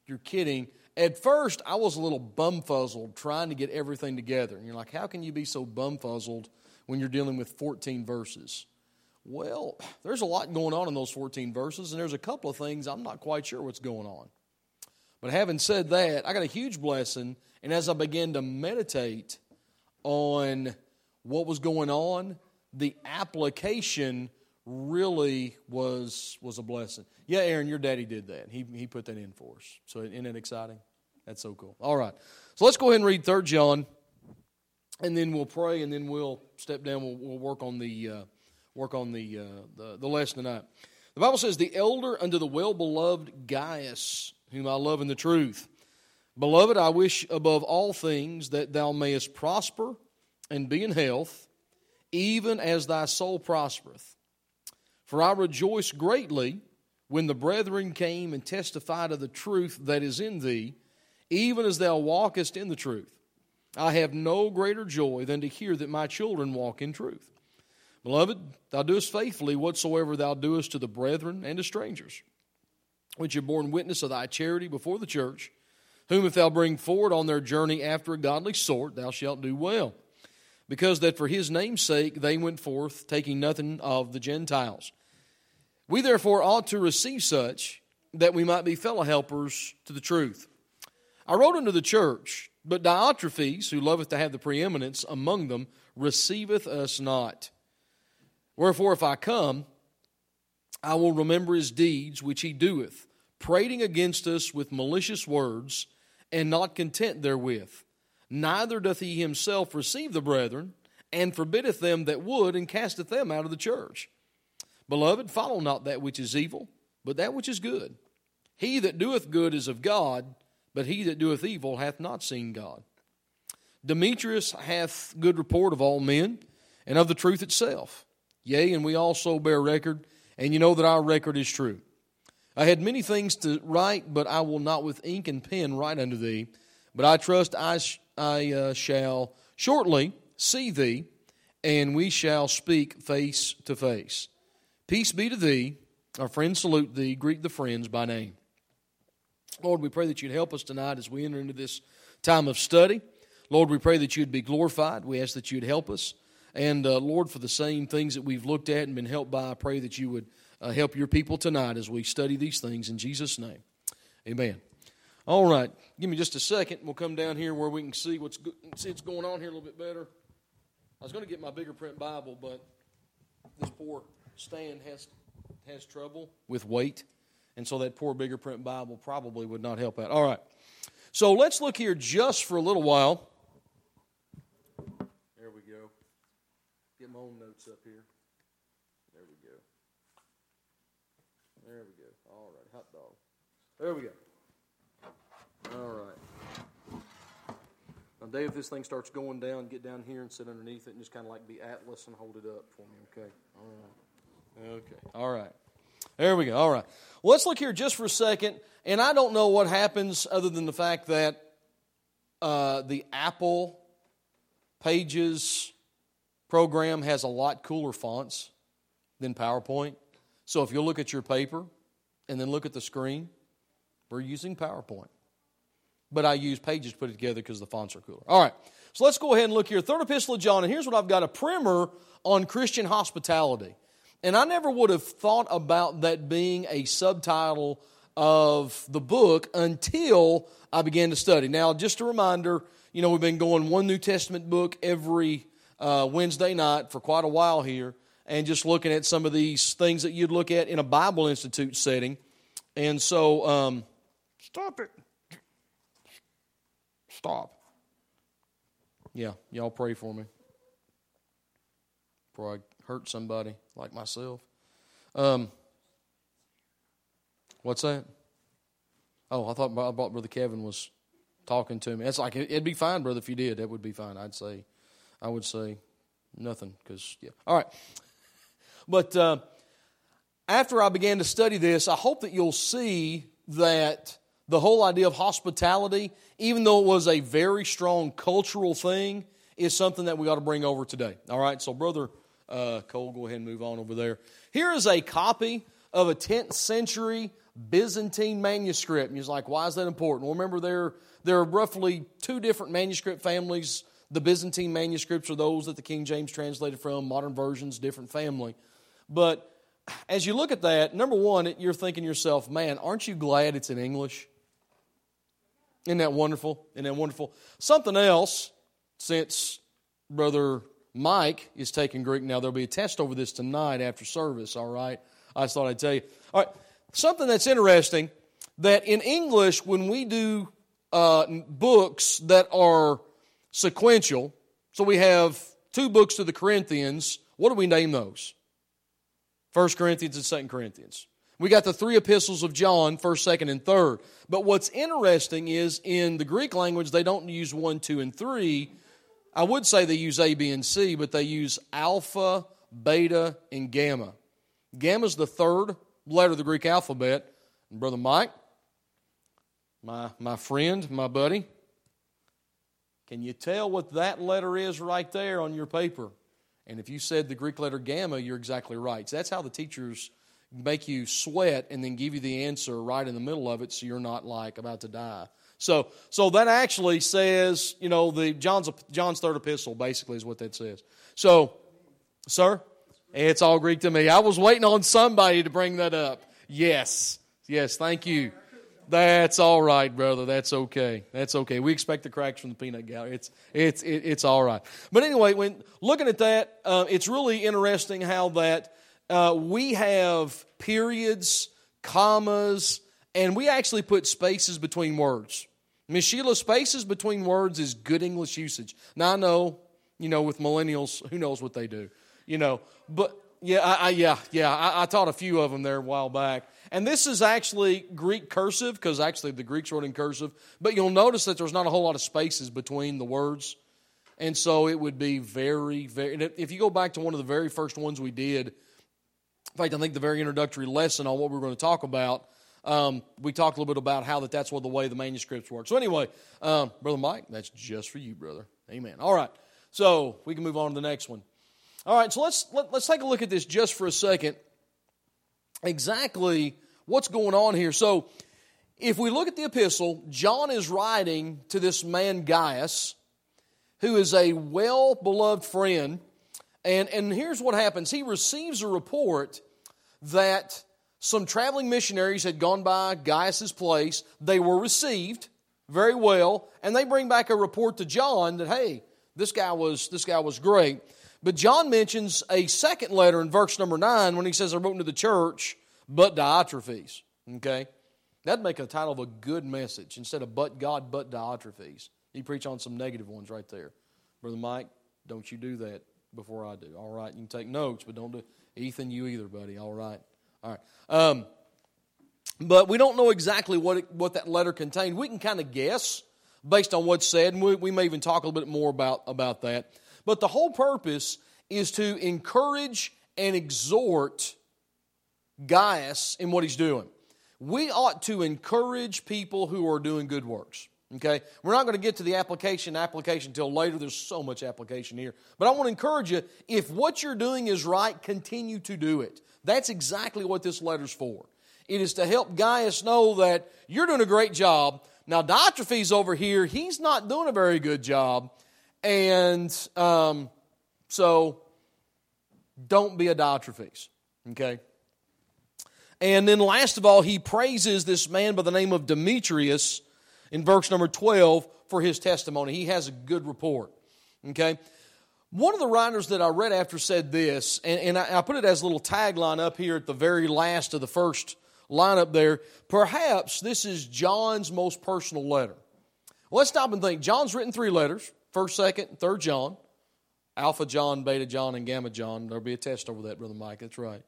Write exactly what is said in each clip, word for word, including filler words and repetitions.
you're kidding. At first, I was a little bumfuzzled trying to get everything together. And you're like, how can you be so bumfuzzled when you're dealing with fourteen verses? Well, there's a lot going on in those fourteen verses, and there's a couple of things I'm not quite sure what's going on. But having said that, I got a huge blessing, and as I began to meditate on what was going on, the application really was was a blessing. Yeah, Aaron, your daddy did that. He he put that in for us. So isn't that exciting? That's so cool. All right. So let's go ahead and read Third John, and then we'll pray, and then we'll step down. We'll, we'll work on the uh, work on the, uh, the the lesson tonight. The Bible says, "The elder unto the well-beloved Gaius, whom I love in the truth. Beloved, I wish above all things that thou mayest prosper and be in health, even as thy soul prospereth. For I rejoice greatly when the brethren came and testified of the truth that is in thee, even as thou walkest in the truth. I have no greater joy than to hear that my children walk in truth. Beloved, thou doest faithfully whatsoever thou doest to the brethren and to strangers, which have borne witness of thy charity before the church, whom if thou bring forward on their journey after a godly sort, thou shalt do well. Because that for his name's sake they went forth, taking nothing of the Gentiles. We therefore ought to receive such, that we might be fellow helpers to the truth. I wrote unto the church, but Diotrephes, who loveth to have the preeminence among them, receiveth us not. Wherefore if I come, I will remember his deeds which he doeth, prating against us with malicious words, and not content therewith. Neither doth he himself receive the brethren, and forbiddeth them that would, and casteth them out of the church. Beloved, follow not that which is evil, but that which is good. He that doeth good is of God, but he that doeth evil hath not seen God. Demetrius hath good report of all men, and of the truth itself. Yea, and we also bear record, and you know that our record is true. I had many things to write, but I will not with ink and pen write unto thee. But I trust I, sh- I uh, shall shortly see thee, and we shall speak face to face. Peace be to thee. Our friends salute thee. Greet the friends by name. Lord, we pray that you'd help us tonight as we enter into this time of study. Lord, we pray that you'd be glorified. We ask that you'd help us. And uh, Lord, for the same things that we've looked at and been helped by, I pray that you would uh, help your people tonight as we study these things in Jesus' name. Amen. All right, give me just a second. We'll come down here where we can see what's go- see what's going on here a little bit better. I was going to get my bigger print Bible, but this poor Stan has has trouble with weight, and so that poor bigger print Bible probably would not help out. All right, so let's look here just for a little while. There we go. Get my own notes up here. There we go. There we go. All right, hot dog. There we go. All right. Now, Dave, if this thing starts going down, get down here and sit underneath it and just kind of like be Atlas and hold it up for me, okay? All right. Okay. All right. There we go. All right. Well, let's look here just for a second. And I don't know what happens other than the fact that uh, the Apple Pages program has a lot cooler fonts than PowerPoint. So if you'll look at your paper and then look at the screen, we're using PowerPoint. But I use Pages to put it together because the fonts are cooler. All right, so let's go ahead and look here. Third Epistle of John, and here's what I've got, a primer on Christian hospitality. And I never would have thought about that being a subtitle of the book until I began to study. Now, just a reminder, you know, we've been going one New Testament book every uh, Wednesday night for quite a while here, and just looking at some of these things that you'd look at in a Bible Institute setting. And so, um, stop it. Stop. Yeah, y'all pray for me before I hurt somebody like myself. Um, what's that? Oh, I thought I thought Brother Kevin was talking to me. It's like it'd be fine, brother, if you did. That would be fine. I'd say, I would say nothing because yeah. All right, but uh, after I began to study this, I hope that you'll see that the whole idea of hospitality, even though it was a very strong cultural thing, is something that we ought to bring over today. All right, so Brother uh, Cole, go ahead and move on over there. Here is a copy of a tenth century Byzantine manuscript. And you're like, why is that important? Well, remember, there, there are roughly two different manuscript families. The Byzantine manuscripts are those that the King James translated from. Modern versions, different family. But as you look at that, number one, you're thinking to yourself, man, aren't you glad it's in English? Isn't that wonderful? Isn't that wonderful? Something else, since Brother Mike is taking Greek now, there'll be a test over this tonight after service, all right? I just thought I'd tell you. All right, something that's interesting, that in English, when we do uh, books that are sequential, so we have two books to the Corinthians, what do we name those? First Corinthians and Second Corinthians. We got the three epistles of John, first, second, and third. But what's interesting is in the Greek language, they don't use one, two, and three. I would say they use A, B, and C, but they use alpha, beta, and gamma. Gamma is the third letter of the Greek alphabet. And Brother Mike, my, my friend, my buddy, can you tell what that letter is right there on your paper? And if you said the Greek letter gamma, you're exactly right. So that's how the teachers make you sweat and then give you the answer right in the middle of it so you're not like about to die. So so that actually says, you know, the John's John's third epistle basically is what that says. So, sir, it's all Greek to me. I was waiting on somebody to bring that up. Yes. Yes, thank you. That's all right, brother. That's okay. That's okay. We expect the cracks from the peanut gallery. It's it's it, it's all right. But anyway, when looking at that, uh, it's really interesting how that uh, we have periods, commas, and we actually put spaces between words. Miss Sheila, spaces between words is good English usage. Now I know, you know, with millennials, who knows what they do, you know. But yeah, I, I, yeah, yeah. I, I taught a few of them there a while back. And this is actually Greek cursive, because actually the Greeks wrote in cursive. But you'll notice that there's not a whole lot of spaces between the words. And so it would be very, very... And if you go back to one of the very first ones we did, in fact, I think the very introductory lesson on what we were going to talk about, um, we talked a little bit about how that that's what the way the manuscripts work. So anyway, um, Brother Mike, that's just for you, brother. Amen. All right. So we can move on to the next one. All right, so let's let, let's take a look at this just for a second. Exactly what's going on here. So, if we look at the epistle, John is writing to this man Gaius, who is a well-beloved friend. And, and here's what happens. He receives a report that some traveling missionaries had gone by Gaius' place. They were received very well, and they bring back a report to John that, hey, this guy was this guy was great. But John mentions a second letter in verse number nine when he says, I wrote to the church, but Diotrephes. Okay? That'd make a title of a good message. Instead of but God, but Diotrephes. You preach on some negative ones right there. Brother Mike, don't you do that before I do. All right? You can take notes, but don't do Ethan, you either, buddy. All right? All right. Um, but we don't know exactly what it, what that letter contained. We can kind of guess based on what's said, and we, we may even talk a little bit more about, about that. But the whole purpose is to encourage and exhort Gaius in what he's doing. We ought to encourage people who are doing good works. Okay? We're not going to get to the application application until later. There's so much application here. But I want to encourage you, if what you're doing is right, continue to do it. That's exactly what this letter's for. It is to help Gaius know that you're doing a great job. Now, Diotrephes over here, he's not doing a very good job. And um, so, don't be a Diotrephes, okay? And then last of all, he praises this man by the name of Demetrius in verse number twelve for his testimony. He has a good report, okay? One of the writers that I read after said this, and, and I, I put it as a little tagline up here at the very last of the first line up there, perhaps this is John's most personal letter. Well, let's stop and think. John's written three letters. First, second, third John, Alpha John, Beta John, and Gamma John. There'll be a test over that, Brother Mike. That's right.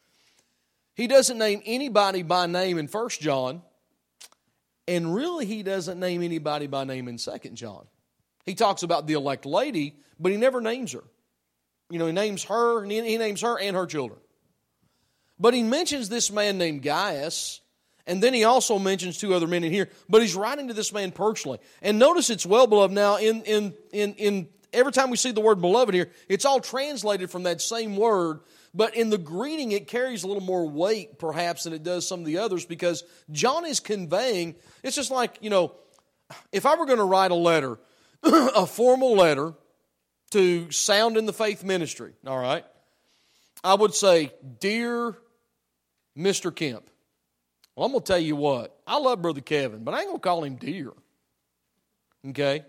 He doesn't name anybody by name in First John, and really he doesn't name anybody by name in Second John. He talks about the elect lady, but he never names her. You know, he names her, and he names her and her children. But he mentions this man named Gaius. And then he also mentions two other men in here, but he's writing to this man personally. And notice it's well beloved. Now, in in in in every time we see the word beloved here, it's all translated from that same word But in the greeting, it carries a little more weight, perhaps, than it does some of the others, because John is conveying, it's just like, you know, if I were going to write a letter, a formal letter to Sound in the Faith Ministry, all right, I would say, Dear Mister Kemp. Well, I'm going to tell you what, I love Brother Kevin, but I ain't going to call him dear. Okay?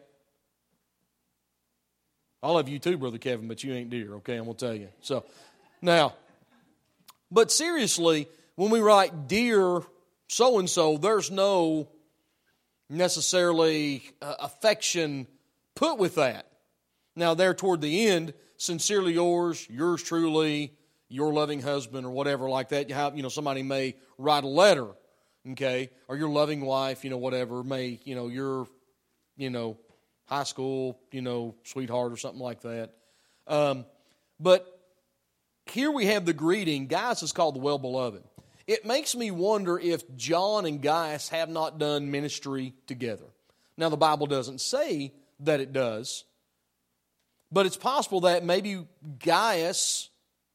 I love you too, Brother Kevin, but you ain't dear, okay? I'm going to tell you. So, now, but seriously, when we write dear so-and-so, there's no necessarily uh, affection put with that. Now, there toward the end, sincerely yours, yours truly, your loving husband, or whatever like that. You have, you know, somebody may write a letter, okay, or your loving wife, you know, whatever, may, you know, your, you know, high school, you know, sweetheart or something like that. Um, but here we have the greeting. Gaius is called the well-beloved. It makes me wonder if John and Gaius have not done ministry together. Now, the Bible doesn't say that it does, but it's possible that maybe Gaius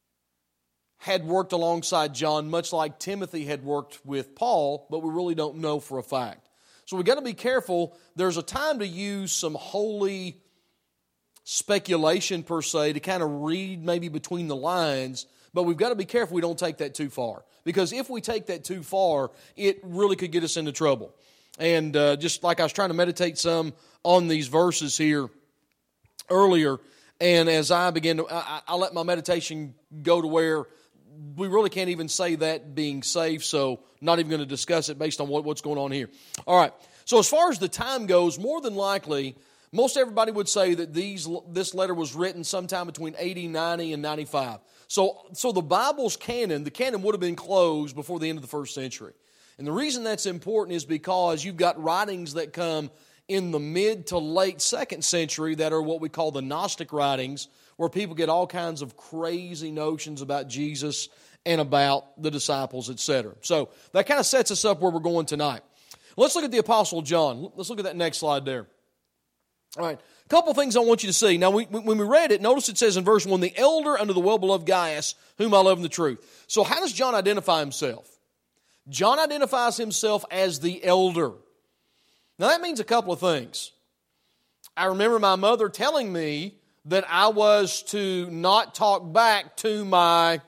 had worked alongside John, much like Timothy had worked with Paul, but we really don't know for a fact. So we've got to be careful. There's a time to use some holy speculation, per se, to kind of read maybe between the lines, but we've got to be careful we don't take that too far. Because if we take that too far, it really could get us into trouble. And uh, just like I was trying to meditate some on these verses here earlier, and as I began to, I, I let my meditation go to where we really can't even say that being safe, so not even going to discuss it based on what, what's going on here. All right, so as far as the time goes, more than likely, most everybody would say that these this letter was written sometime between eighty, ninety, and ninety-five. So, so the Bible's canon, the canon would have been closed before the end of the first century. And the reason that's important is because you've got writings that come in the mid to late second century that are what we call the Gnostic writings, where people get all kinds of crazy notions about Jesus and about the disciples, et cetera. So that kind of sets us up where we're going tonight. Let's look at the Apostle John. Let's look at that next slide there. All right, a couple things I want you to see. Now, we, when we read it, notice it says in verse one, the elder under the well-beloved Gaius, whom I love in the truth. So how does John identify himself? John identifies himself as the elder. Now, that means a couple of things. I remember my mother telling me that I was to not talk back to my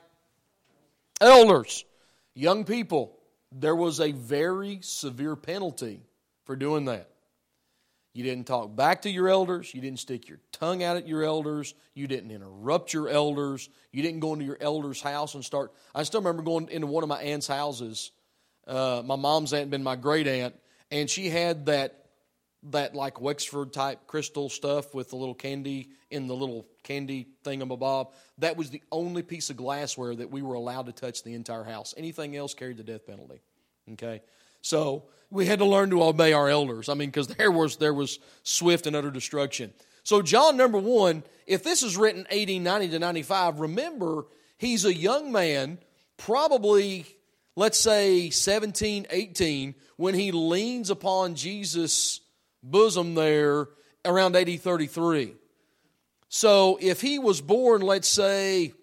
elders. Young people, there was a very severe penalty for doing that. You didn't talk back to your elders. You didn't stick your tongue out at your elders. You didn't interrupt your elders. You didn't go into your elder's house and start. I still remember going into one of my aunt's houses. Uh, my mom's aunt had been my great aunt, and she had that that like Wexford type crystal stuff with the little candy in the little candy thingamabob. That was the only piece of glassware that we were allowed to touch the entire house. Anything else carried the death penalty. Okay, so we had to learn to obey our elders. I mean, because there was there was swift and utter destruction. So John, number one, if this is written eighty, ninety to ninety-five, remember, he's a young man, probably, let's say, seventeen, eighteen, when he leans upon Jesus' bosom there around A D thirty-three. So if he was born, let's say,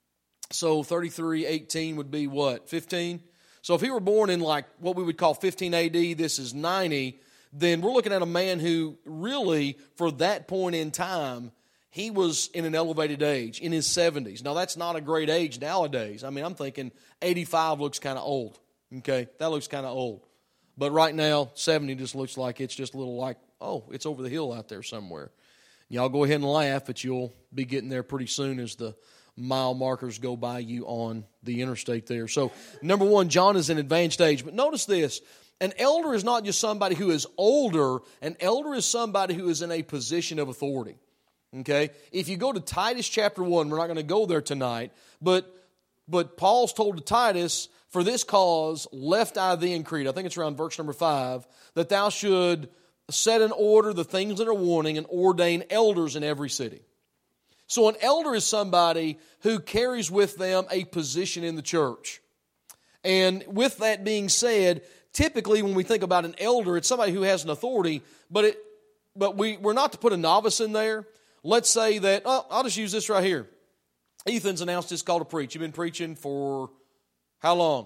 so thirty-three, eighteen would be what, fifteen? So if he were born in like what we would call fifteen A D, this is ninety, then we're looking at a man who really, for that point in time, he was in an elevated age, in his seventies. Now, that's not a great age nowadays. I mean, I'm thinking eighty-five looks kind of old. Okay, that looks kind of old. But right now, seventy just looks like it's just a little like, oh, it's over the hill out there somewhere. Y'all go ahead and laugh, but you'll be getting there pretty soon as the mile markers go by you on the interstate there. So, number one, John is in advanced age. But notice this, an elder is not just somebody who is older. An elder is somebody who is in a position of authority. Okay? If you go to Titus chapter one, we're not going to go there tonight, but but Paul's told to Titus, for this cause left I thee in Crete, I think it's around verse number five, that thou should set in order the things that are wanting and ordain elders in every city. So an elder is somebody who carries with them a position in the church. And with that being said, typically when we think about an elder, it's somebody who has an authority, but it, but we, we're not to put a novice in there. Let's say that, oh, I'll just use this right here. Ethan's announced his call to preach. You've been preaching for how long?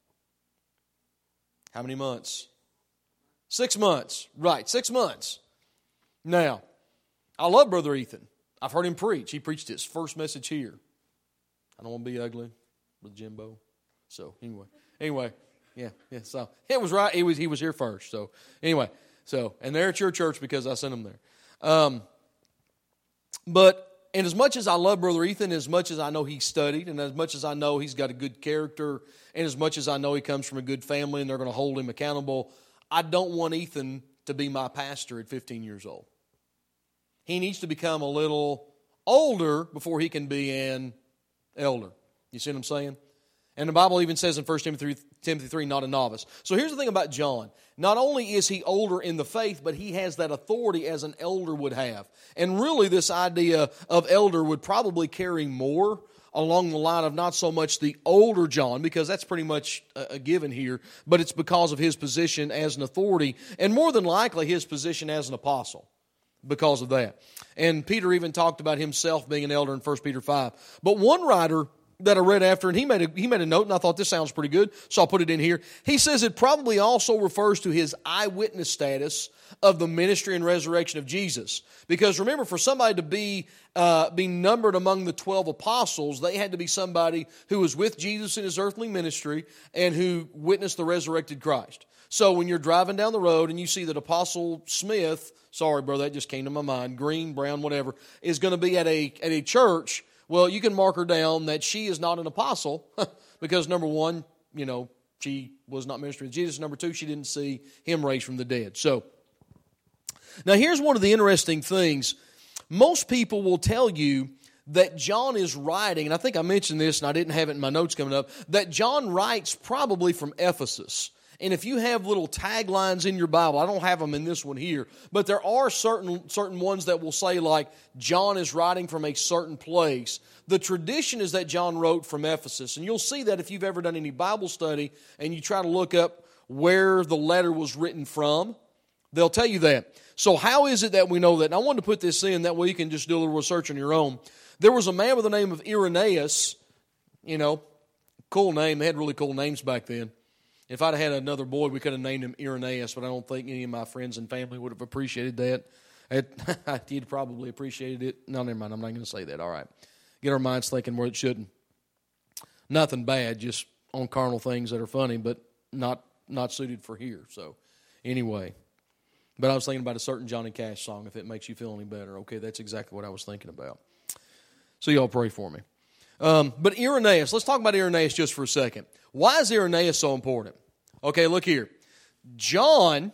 How many months? Six months. Right, six months. Now, I love Brother Ethan. I've heard him preach. He preached his first message here. I don't want to be ugly with Jimbo. So, anyway. Anyway, yeah, yeah. So, it was right. He was, he was here first. So, anyway. So, and they're at your church because I sent them there. Um, but, and as much as I love Brother Ethan, as much as I know he studied, and as much as I know he's got a good character, and as much as I know he comes from a good family and they're going to hold him accountable, I don't want Ethan to be my pastor at fifteen years old. He needs to become a little older before he can be an elder. You see what I'm saying? And the Bible even says in First Timothy three, not a novice. So here's the thing about John. Not only is he older in the faith, but he has that authority as an elder would have. And really this idea of elder would probably carry more along the line of not so much the older John, because that's pretty much a given here, but it's because of his position as an authority, and more than likely his position as an apostle because of that. And Peter even talked about himself being an elder in First Peter five. But one writer that I read after, and he made a, he made a note, and I thought this sounds pretty good, so I'll put it in here. He says it probably also refers to his eyewitness status of the ministry and resurrection of Jesus. Because remember, for somebody to be uh, be numbered among the twelve apostles, they had to be somebody who was with Jesus in his earthly ministry and who witnessed the resurrected Christ. So when you're driving down the road and you see that Apostle Smith, sorry, brother, that just came to my mind, green, brown, whatever, is going to be at a at a church, well, you can mark her down that she is not an apostle because, number one, you know, she was not ministering to Jesus. Number two, she didn't see him raised from the dead. So, now here's one of the interesting things. Most people will tell you that John is writing, and I think I mentioned this and I didn't have it in my notes coming up, that John writes probably from Ephesus. And if you have little taglines in your Bible, I don't have them in this one here, but there are certain certain ones that will say like, John is writing from a certain place. The tradition is that John wrote from Ephesus. And you'll see that if you've ever done any Bible study and you try to look up where the letter was written from, they'll tell you that. So how is it that we know that? And I wanted to put this in, that way you can just do a little research on your own. There was a man by the name of Irenaeus, you know, cool name. They had really cool names back then. If I'd had another boy, we could have named him Irenaeus, but I don't think any of my friends and family would have appreciated that. It, you'd probably appreciated it. No, never mind. I'm not going to say that. All right. Get our minds thinking where it shouldn't. Nothing bad, just on carnal things that are funny, but not not suited for here. So, anyway. But I was thinking about a certain Johnny Cash song, if it makes you feel any better. Okay, that's exactly what I was thinking about. So y'all pray for me. Um, but Irenaeus, let's talk about Irenaeus just for a second. Why is Irenaeus so important? Okay, look here. John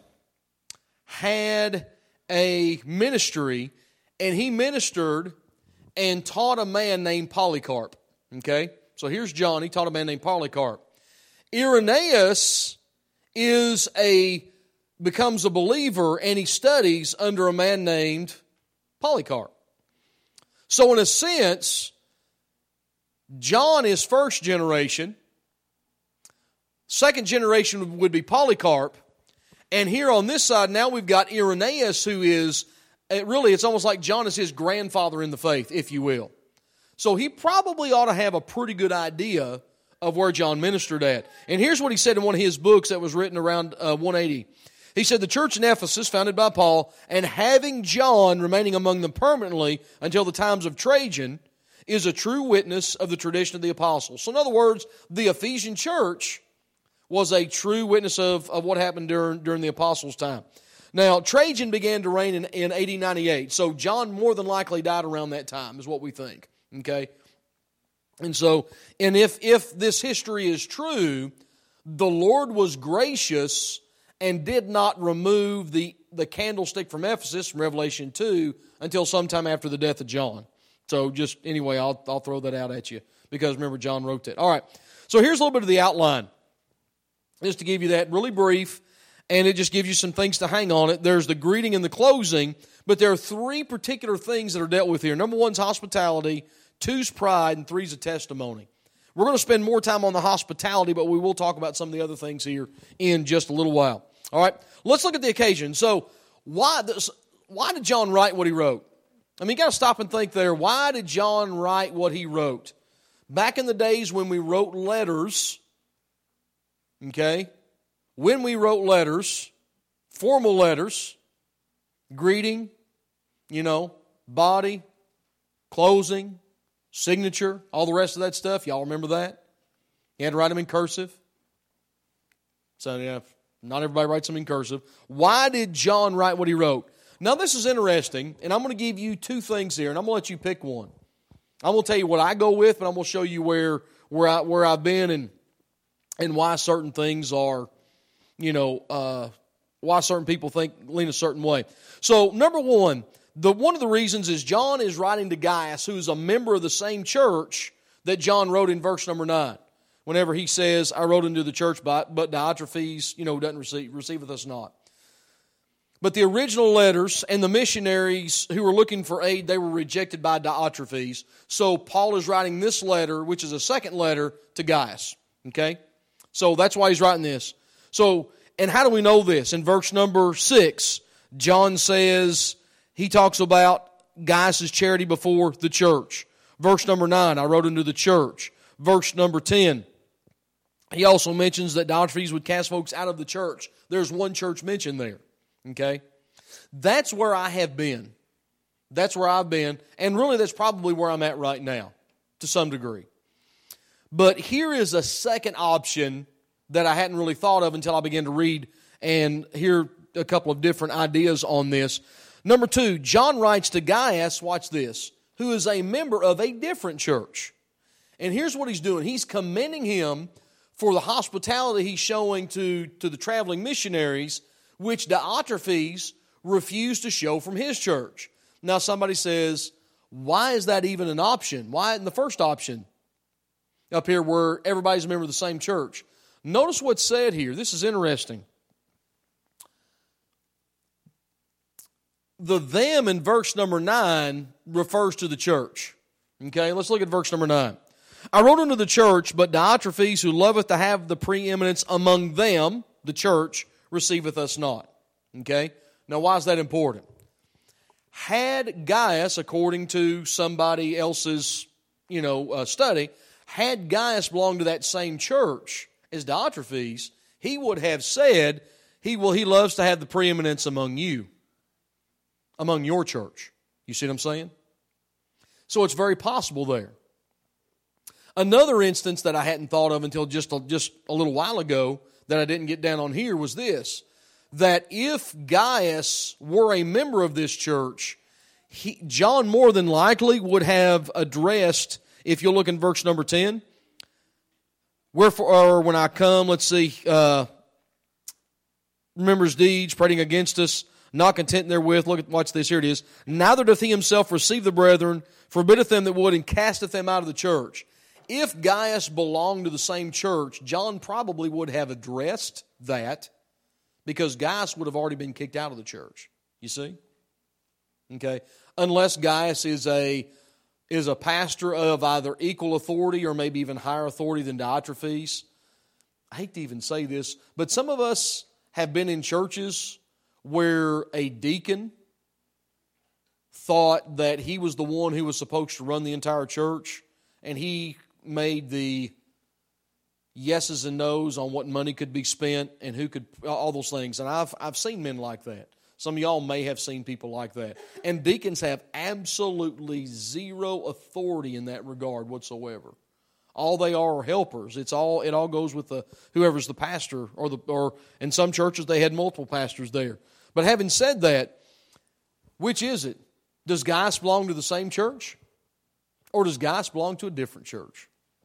had a ministry, and he ministered and taught a man named Polycarp. Okay, so here's John. He taught a man named Polycarp. Irenaeus is a becomes a believer, and he studies under a man named Polycarp. So in a sense, John is first generation. Second generation would be Polycarp. And here on this side, now we've got Irenaeus, who is, really, it's almost like John is his grandfather in the faith, if you will. So he probably ought to have a pretty good idea of where John ministered at. And here's what he said in one of his books that was written around uh, one eighty. He said, the church in Ephesus, founded by Paul, and having John remaining among them permanently until the times of Trajan, is a true witness of the tradition of the apostles. So in other words, the Ephesian church was a true witness of, of what happened during, during the apostles' time. Now, Trajan began to reign in, in A D ninety-eight, so John more than likely died around that time, is what we think. Okay? And so, and if, if this history is true, the Lord was gracious and did not remove the, the candlestick from Ephesus, from Revelation two, until sometime after the death of John. So just, anyway, I'll, I'll throw that out at you, because remember, John wrote that. All right, so here's a little bit of the outline, just to give you that really brief, and it just gives you some things to hang on it. There's the greeting and the closing, but there are three particular things that are dealt with here. Number one's hospitality, two's pride, and three's a testimony. We're going to spend more time on the hospitality, but we will talk about some of the other things here in just a little while. All right, let's look at the occasion. So why, this, why did John write what he wrote? I mean, you got to stop and think there. Why did John write what he wrote? Back in the days when we wrote letters, okay, when we wrote letters, formal letters, greeting, you know, body, closing, signature, all the rest of that stuff. Y'all remember that? You had to write them in cursive. So, yeah, not everybody writes them in cursive. Why did John write what he wrote? Now, this is interesting, and I'm going to give you two things here, and I'm going to let you pick one. I'm going to tell you what I go with, but I'm going to show you where where I where I've been and and why certain things are, you know, uh, why certain people think lean a certain way. So, number one, the one of the reasons is John is writing to Gaius, who's a member of the same church that John wrote in verse number nine. Whenever he says, "I wrote into the church, but Diotrephes, you know, doesn't receive receiveth us not." But the original letters and the missionaries who were looking for aid, they were rejected by Diotrephes. So Paul is writing this letter, which is a second letter, to Gaius. Okay? So that's why he's writing this. So, and how do we know this? In verse number six, John says, he talks about Gaius' charity before the church. Verse number nine, I wrote into the church. Verse number ten, he also mentions that Diotrephes would cast folks out of the church. There's one church mentioned there. Okay? That's where I have been. That's where I've been. And really, that's probably where I'm at right now, to some degree. But here is a second option that I hadn't really thought of until I began to read and hear a couple of different ideas on this. Number two, John writes to Gaius, watch this, who is a member of a different church. And here's what he's doing. He's commending him for the hospitality he's showing to, to the traveling missionaries, which Diotrephes refused to show from his church. Now somebody says, why is that even an option? Why isn't the first option up here where everybody's a member of the same church? Notice what's said here. This is interesting. The them in verse number nine refers to the church. Okay, let's look at verse number nine. I wrote unto the church, but Diotrephes, who loveth to have the preeminence among them, the church, receiveth us not. Okay? Now, why is that important? Had Gaius, according to somebody else's, you know, uh, study, had Gaius belonged to that same church as Diotrephes, he would have said, he well, he loves to have the preeminence among you, among your church. You see what I'm saying? So it's very possible there. Another instance that I hadn't thought of until just a, just a little while ago that I didn't get down on here was this, that if Gaius were a member of this church, he, John more than likely would have addressed, if you'll look in verse number ten, wherefore, or when I come, let's see, uh, remember his deeds, prating against us, not content therewith, look at, watch this, here it is, neither doth he himself receive the brethren, forbiddeth them that would, and casteth them out of the church. If Gaius belonged to the same church, John probably would have addressed that because Gaius would have already been kicked out of the church. You see? Okay? Unless Gaius is a is a pastor of either equal authority or maybe even higher authority than Diotrephes. I hate to even say this, but some of us have been in churches where a deacon thought that he was the one who was supposed to run the entire church, and he made the yeses and nos on what money could be spent and who could, all those things. And I've I've seen men like that. Some of y'all may have seen people like that. And deacons have absolutely zero authority in that regard whatsoever. All they are are helpers. It's all it all goes with the whoever's the pastor, or the or in some churches they had multiple pastors there. But having said that, which is it? Does Gaius belong to the same church? Or does Gaius belong to a different church?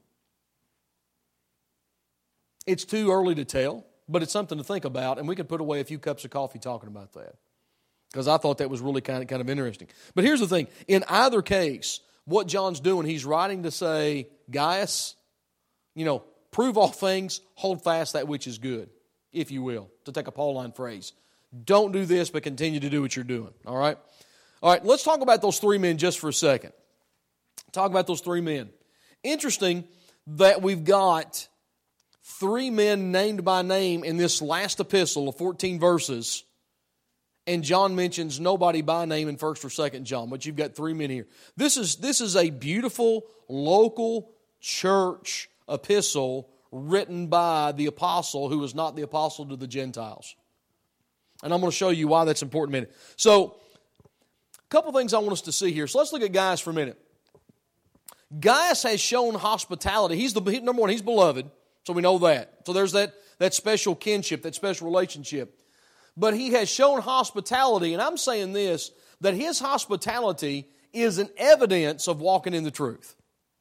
It's too early to tell, but it's something to think about, and we could put away a few cups of coffee talking about that, because I thought that was really kind of, kind of interesting. But here's the thing. In either case, what John's doing, he's writing to say, Gaius, you know, prove all things, hold fast that which is good, if you will, to take a Pauline phrase. Don't do this, but continue to do what you're doing, all right? All right, let's talk about those three men just for a second. Talk about those three men. Interesting that we've got three men named by name in this last epistle of fourteen verses, And John mentions nobody by name in First or Second John, but you've got three men here. This is, this is a beautiful local church epistle written by the apostle who was not the apostle to the Gentiles. And I'm going to show you why that's important in a minute. So, a couple things I want us to see here. So let's look at Gaius for a minute. Gaius has shown hospitality. He's the number one, he's beloved, so we know that. So there's that, that special kinship, that special relationship. But he has shown hospitality, and I'm saying this, that his hospitality is an evidence of walking in the truth.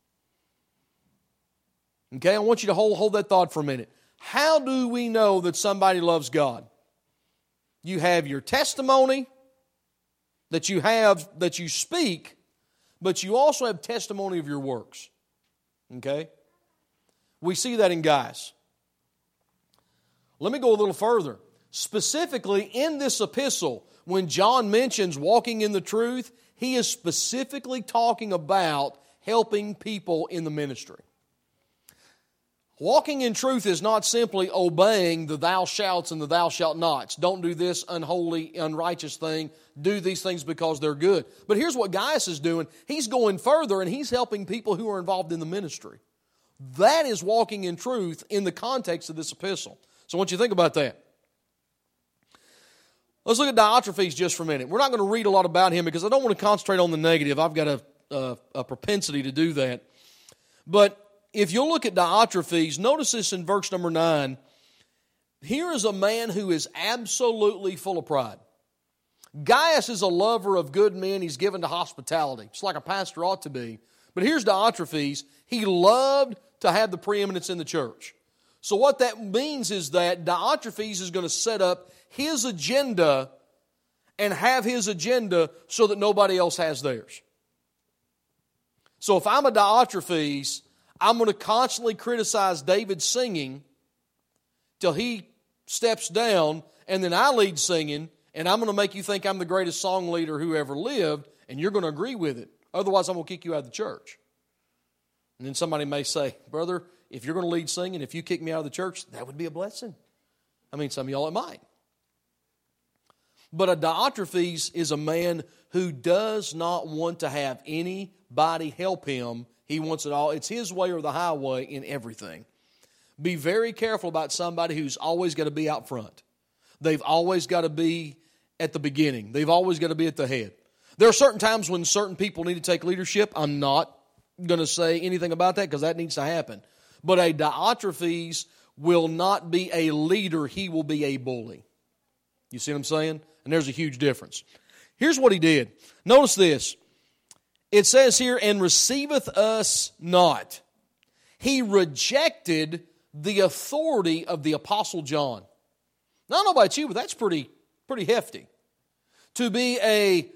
Okay, I want you to hold, hold that thought for a minute. How do we know that somebody loves God? You have your testimony that you have, that you speak, but you also have testimony of your works. Okay? We see that in Gaius. Let me go a little further. Specifically, in this epistle, when John mentions walking in the truth, he is specifically talking about helping people in the ministry. Walking in truth is not simply obeying the thou shalts and the thou shalt nots. Don't do this unholy, unrighteous thing. Do these things because they're good. But here's what Gaius is doing. He's going further and he's helping people who are involved in the ministry. That is walking in truth in the context of this epistle. So I want you to think about that. Let's look at Diotrephes just for a minute. We're not going to read a lot about him because I don't want to concentrate on the negative. I've got a, a, a propensity to do that. But if you'll look at Diotrephes, notice this in verse number nine. Here is a man who is absolutely full of pride. Gaius is a lover of good men. He's given to hospitality. It's like a pastor ought to be. But here's Diotrephes. He loved to have the preeminence in the church. So what that means is that Diotrephes is going to set up his agenda and have his agenda so that nobody else has theirs. So if I'm a Diotrephes, I'm going to constantly criticize David's singing till he steps down, and then I lead singing, and I'm going to make you think I'm the greatest song leader who ever lived, and you're going to agree with it. Otherwise, I'm going to kick you out of the church. And then somebody may say, brother, if you're going to lead singing, if you kick me out of the church, that would be a blessing. I mean, some of y'all it might. But a Diotrephes is a man who does not want to have anybody help him. He wants it all. It's his way or the highway in everything. Be very careful about somebody who's always got to be out front. They've always got to be at the beginning. They've always got to be at the head. There are certain times when certain people need to take leadership. I'm not going to say anything about that because that needs to happen. But a Diotrephes will not be a leader. He will be a bully. You see what I'm saying? And there's a huge difference. Here's what he did. Notice this. It says here, and receiveth us not. He rejected the authority of the Apostle John. Now, I don't know about you, but that's pretty, pretty hefty. To be a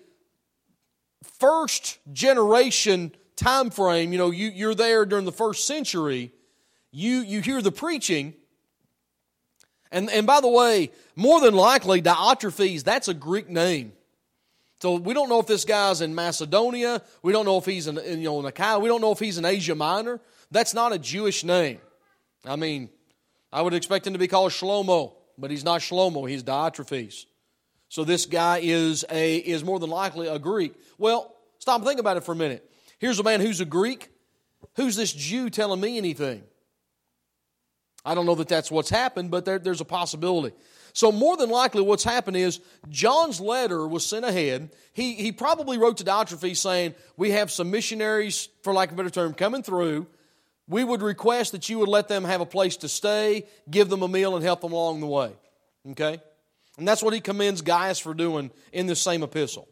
first generation time frame, you know, you, you're there during the first century, you, you hear the preaching, and, and by the way, more than likely, Diotrephes, that's a Greek name. So we don't know if this guy's in Macedonia. We don't know if he's in, in, you know, in Achaia. We don't know if he's in Asia Minor. That's not a Jewish name. I mean, I would expect him to be called Shlomo, but he's not Shlomo. He's Diotrephes. So this guy is a is more than likely a Greek. Well, stop and think about it for a minute. Here's a man who's a Greek. Who's this Jew telling me anything? I don't know that that's what's happened, but there, there's a possibility. So more than likely what's happened is John's letter was sent ahead. He, he probably wrote to Diotrephes saying, we have some missionaries, for lack of a better term, coming through. We would request that you would let them have a place to stay, give them a meal, and help them along the way. Okay? And that's what he commends Gaius for doing in this same epistle.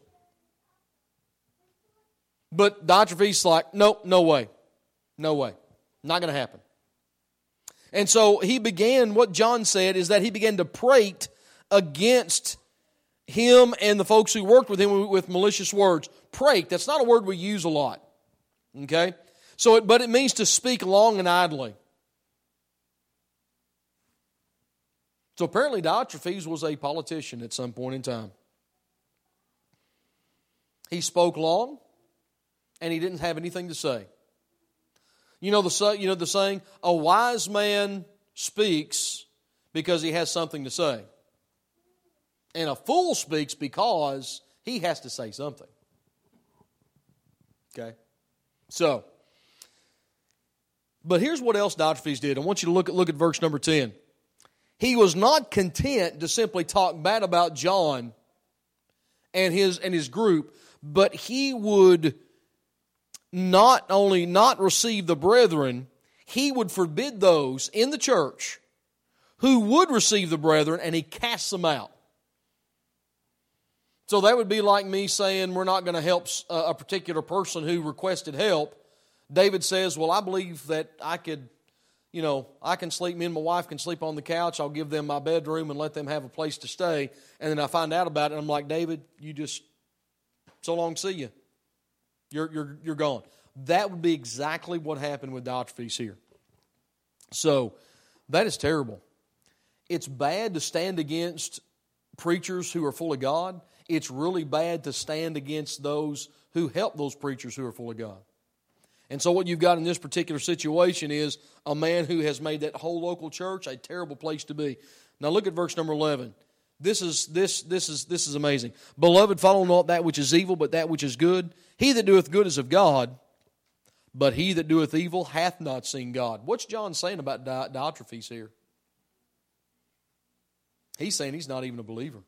But Diotrephes is like, nope, no way. No way. Not going to happen. And so he began, what John said is that he began to prate against him and the folks who worked with him with malicious words. Prate, that's not a word we use a lot. Okay? So, it, but it means to speak long and idly. So apparently Diotrephes was a politician at some point in time. He spoke long, and he didn't have anything to say. You know the you know the saying, a wise man speaks because he has something to say. And a fool speaks because he has to say something. Okay? So, but here's what else Diotrephes did. I want you to look at, look at verse number ten. He was not content to simply talk bad about John and his and his group, but he would not only not receive the brethren, he would forbid those in the church who would receive the brethren, and he casts them out. So that would be like me saying we're not going to help a particular person who requested help. David says, well, I believe that I could, you know, I can sleep, me and my wife can sleep on the couch. I'll give them my bedroom and let them have a place to stay. And then I find out about it, and I'm like, David, you just, so long, see you. You're, you're, you're gone. That would be exactly what happened with Diotrephes here. So, that is terrible. It's bad to stand against preachers who are full of God. It's really bad to stand against those who help those preachers who are full of God. And so what you've got in this particular situation is a man who has made that whole local church a terrible place to be. Now look at verse number eleven. This is this this is this is amazing. Beloved, follow not that which is evil, but that which is good. He that doeth good is of God, but he that doeth evil hath not seen God. What's John saying about Di- Diotrephes here? He's saying he's not even a believer.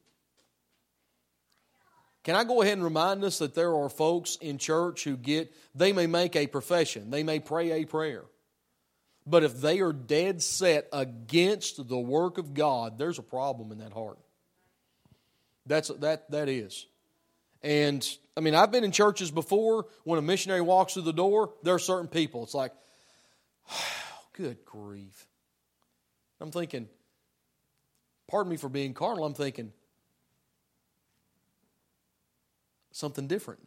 Can I go ahead and remind us that there are folks in church who get, they may make a profession, they may pray a prayer, but if they are dead set against the work of God, there's a problem in that heart. That's that that is. And, I mean, I've been in churches before, when a missionary walks through the door, there are certain people, it's like, oh, good grief. I'm thinking, pardon me for being carnal, I'm thinking, something different.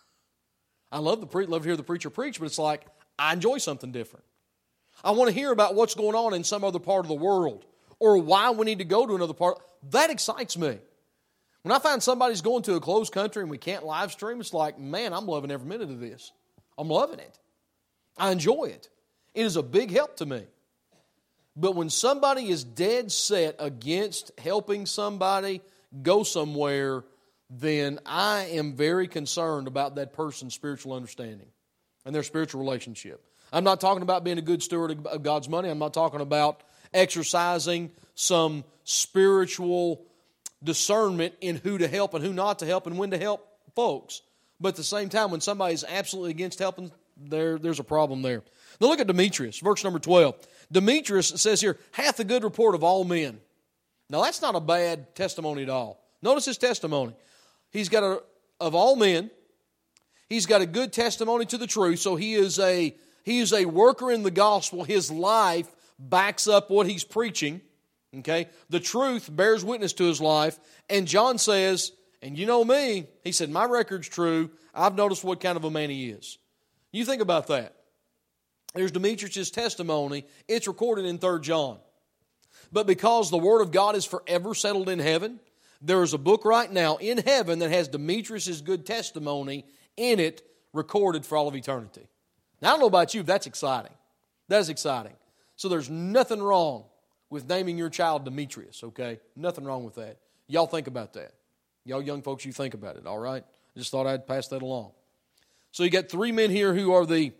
I love the pre- love to hear the preacher preach, but it's like, I enjoy something different. I want to hear about what's going on in some other part of the world, or why we need to go to another part. That excites me. When I find somebody's going to a closed country and we can't live stream, it's like, man, I'm loving every minute of this. I'm loving it. I enjoy it. It is a big help to me. But when somebody is dead set against helping somebody go somewhere, then I am very concerned about that person's spiritual understanding and their spiritual relationship. I'm not talking about being a good steward of God's money. I'm not talking about exercising some spiritual discernment in who to help and who not to help and when to help folks. But at the same time, when somebody's absolutely against helping, there, there's a problem there. Now look at Demetrius, verse number twelve. Demetrius, it says here, hath a good report of all men. Now that's not a bad testimony at all. Notice his testimony. He's got a, of all men, he's got a good testimony to the truth, so he is a, he is a worker in the gospel. His life backs up what he's preaching, okay? The truth bears witness to his life, and John says, and you know me, he said, my record's true. I've noticed what kind of a man he is. You think about that. There's Demetrius' testimony. It's recorded in Third John. But because the Word of God is forever settled in heaven, there is a book right now in heaven that has Demetrius' good testimony in it, recorded for all of eternity. Now, I don't know about you, that's exciting. That is exciting. So there's nothing wrong with naming your child Demetrius, okay? Nothing wrong with that. Y'all think about that. Y'all young folks, you think about it, all right? I just thought I'd pass that along. So you got three men here who are the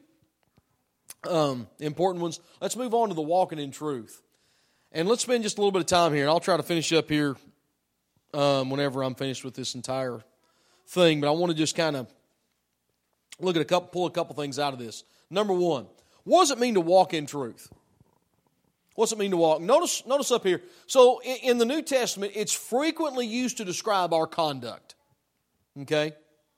um, important ones. Let's move on to the walking in truth. And let's spend just a little bit of time here, and I'll try to finish up here Um, whenever I'm finished with this entire thing, but I want to just kind of look at a couple, pull a couple things out of this. Number one, what does it mean to walk in truth? What's it mean to walk? Notice, notice up here. So in, in the New Testament, it's frequently used to describe our conduct. Okay?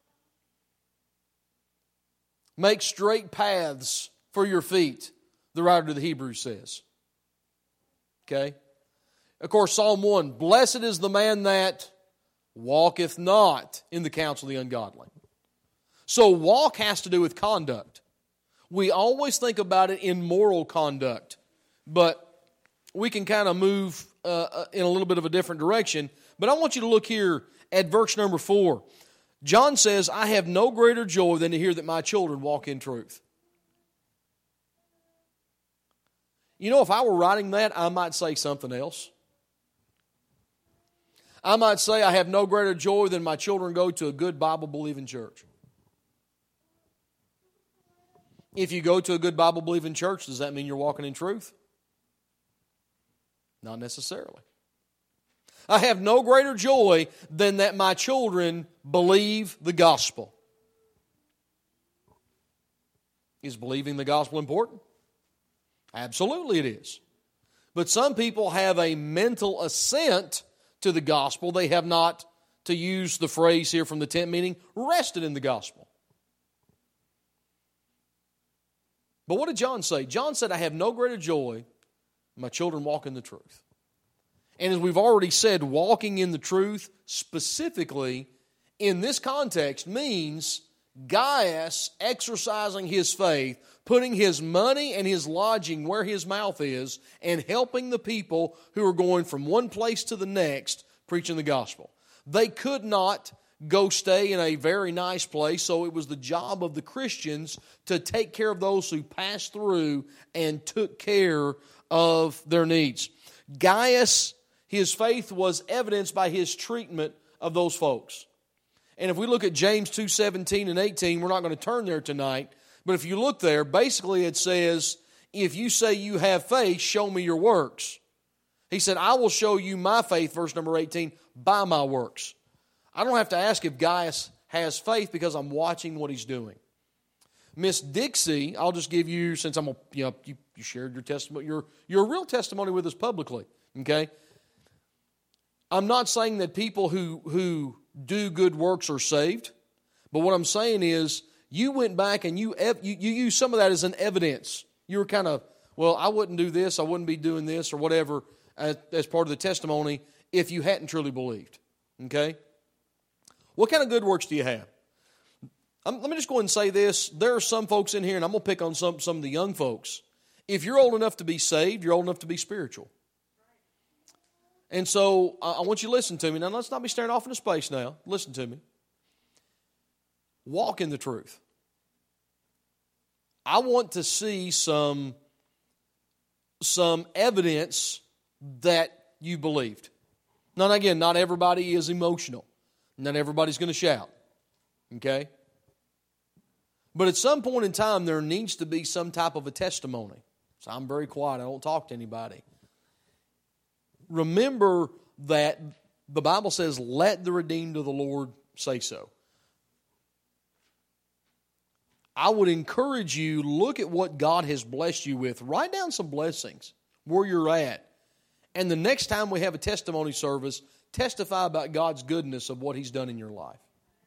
Make straight paths for your feet, the writer to the Hebrews says. Okay? Of course, Psalm one, blessed is the man that walketh not in the counsel of the ungodly. So walk has to do with conduct. We always think about it in moral conduct, but we can kind of move uh, in a little bit of a different direction. But I want you to look here at verse number four. John says, I have no greater joy than to hear that my children walk in truth. You know, if I were writing that, I might say something else. I might say I have no greater joy than my children go to a good Bible-believing church. If you go to a good Bible-believing church, does that mean you're walking in truth? Not necessarily. I have no greater joy than that my children believe the gospel. Is believing the gospel important? Absolutely it is. But some people have a mental assent to the gospel. They have not, to use the phrase here from the tent meeting, rested in the gospel. But what did John say? John said, I have no greater joy than my children walk in the truth. And as we've already said, walking in the truth specifically in this context means Gaius exercising his faith, putting his money and his lodging where his mouth is, and helping the people who are going from one place to the next preaching the gospel. They could not go stay in a very nice place, so it was the job of the Christians to take care of those who passed through and took care of their needs. Gaius, his faith was evidenced by his treatment of those folks. And if we look at James two seventeen and eighteen, we're not going to turn there tonight, but if you look there, basically it says, if you say you have faith, show me your works. He said, I will show you my faith, verse number eighteen, by my works. I don't have to ask if Gaius has faith because I'm watching what he's doing. Miss Dixie, I'll just give you, since I'm a, you know, you, you shared your testimony, your, your real testimony with us publicly, okay? I'm not saying that people who, who do good works are saved, but what I'm saying is you went back and you, you, you used some of that as an evidence. You were kind of, well, I wouldn't do this, I wouldn't be doing this or whatever as, as part of the testimony if you hadn't truly believed, okay? What kind of good works do you have? Um, let me just go ahead and say this. There are some folks in here, and I'm going to pick on some, some of the young folks. If you're old enough to be saved, you're old enough to be spiritual. And so I, I want you to listen to me. Now, let's not be staring off into space now. Listen to me. Walk in the truth. I want to see some, some evidence that you believed. Now, again, not everybody is emotional. Not everybody's going to shout, okay? But at some point in time, there needs to be some type of a testimony. So I'm very quiet. I don't talk to anybody. Remember that the Bible says, let the redeemed of the Lord say so. I would encourage you, look at what God has blessed you with. Write down some blessings where you're at. And the next time we have a testimony service, testify about God's goodness of what He's done in your life.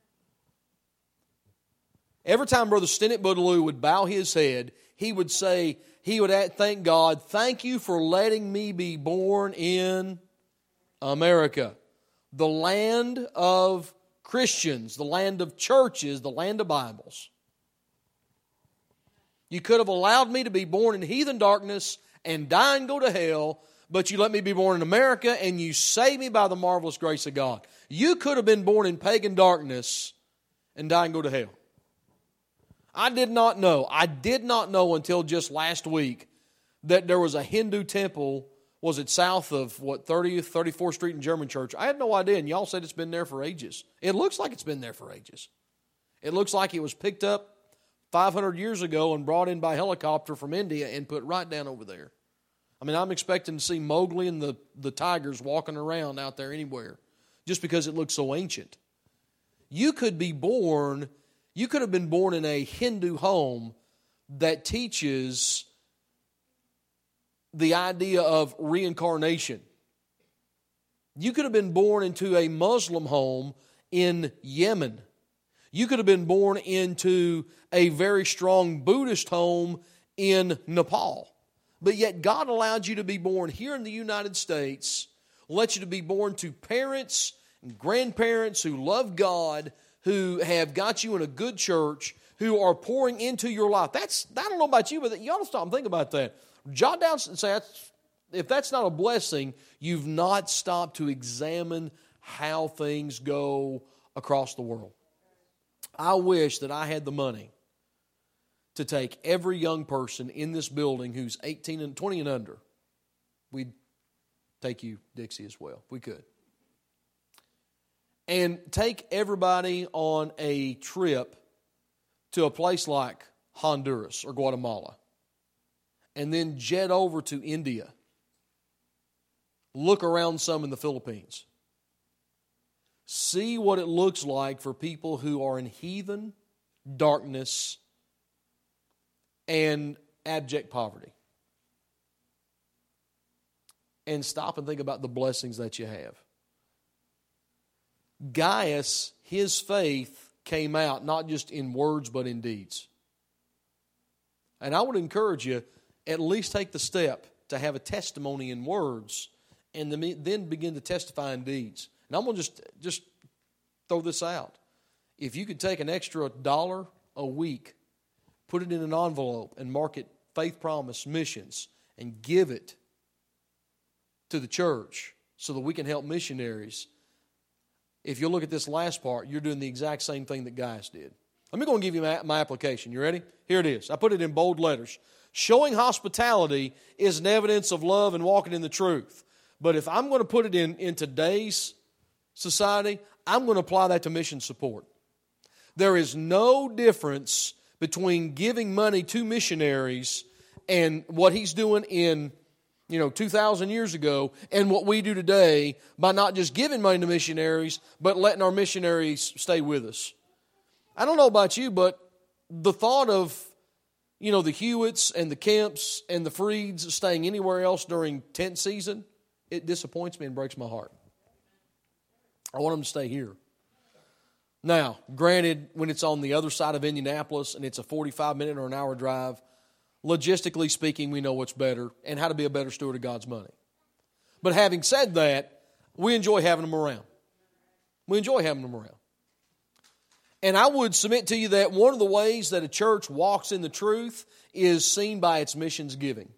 Every time Brother Stennett Boodaloo would bow his head, he would say, he would thank God, thank you for letting me be born in America, the land of Christians, the land of churches, the land of Bibles. You could have allowed me to be born in heathen darkness and die and go to hell, but you let me be born in America and you saved me by the marvelous grace of God. You could have been born in pagan darkness and die and go to hell. I did not know. I did not know until just last week that there was a Hindu temple, was it south of, what, thirtieth, thirty-fourth Street in German Church? I had no idea, and y'all said it's been there for ages. It looks like it's been there for ages. It looks like it was picked up five hundred years ago and brought in by helicopter from India and put right down over there. I mean, I'm expecting to see Mowgli and the, the tigers walking around out there anywhere just because it looks so ancient. You could be born, you could have been born in a Hindu home that teaches the idea of reincarnation. You could have been born into a Muslim home in Yemen. You could have been born into a very strong Buddhist home in Nepal. But yet God allowed you to be born here in the United States, let you to be born to parents and grandparents who love God, who have got you in a good church, who are pouring into your life. That's, I don't know about you, but you ought to stop and think about that. Jot down and say, if that's not a blessing, you've not stopped to examine how things go across the world. I wish that I had the money to take every young person in this building who's eighteen and twenty and under. We'd take you, Dixie, as well. We could. and take everybody on a trip to a place like Honduras or Guatemala, and then jet over to India. Look around some in the Philippines. See what it looks like for people who are in heathen darkness and abject poverty. And stop and think about the blessings that you have. Gaius, his faith came out not just in words but in deeds. And I would encourage you, at least take the step to have a testimony in words and then begin to testify in deeds. And I'm going to just, just throw this out. If you could take an extra dollar a week, put it in an envelope and mark it Faith Promise Missions and give it to the church so that we can help missionaries. If you look at this last part, you're doing the exact same thing that Gaius did. Let me go and give you my, my application. You ready? Here it is. I put it in bold letters. Showing hospitality is an evidence of love and walking in the truth. But if I'm going to put it in, in today's society, I'm going to apply that to mission support. There is no difference between giving money to missionaries and what he's doing in, you know, two thousand years ago and what we do today by not just giving money to missionaries, but letting our missionaries stay with us. I don't know about you, but the thought of, you know, the Hewitts and the Kemps and the Freeds staying anywhere else during tent season, it disappoints me and breaks my heart. I want them to stay here. Now, granted, when it's on the other side of Indianapolis and it's a forty-five minute or an hour drive, logistically speaking, we know what's better and how to be a better steward of God's money. But having said that, we enjoy having them around. We enjoy having them around. And I would submit to you that one of the ways that a church walks in the truth is seen by its missions giving.